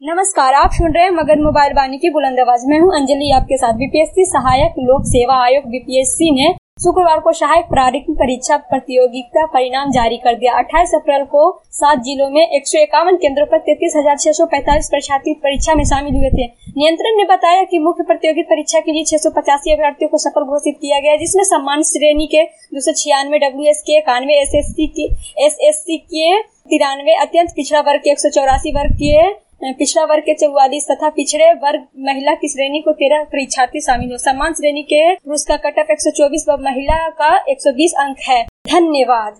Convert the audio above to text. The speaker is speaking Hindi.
नमस्कार, आप सुन रहे हैं मगध मोबाइल वाणी की बुलंद आवाज। मैं हूं अंजलि, आपके साथ। बीपीएससी सहायक लोक सेवा आयोग बीपीएससी ने शुक्रवार को सहायक प्रारंभिक परीक्षा प्रतियोगिता परिणाम जारी कर दिया। 28 अप्रैल को 7 जिलों में 151 केंद्रों पर 33,645 परीक्षार्थी परीक्षा में शामिल हुए थे। नियंत्रक ने बताया कि मुख्य प्रतियोगिता परीक्षा के लिए 685 अभ्यर्थियों को सफल घोषित किया गया, जिसमें सम्मान श्रेणी के 296, WS के 91, SSC के 93, अत्यंत पिछड़ा वर्ग के 184, वर्ग के पिछड़ा वर्ग के 44 तथा पिछड़े वर्ग महिला की श्रेणी को 13 परीक्षार्थी शामिल हो। सम्मान श्रेणी के पुरुष का कट ऑफ 124 व महिला का 120 अंक है। धन्यवाद।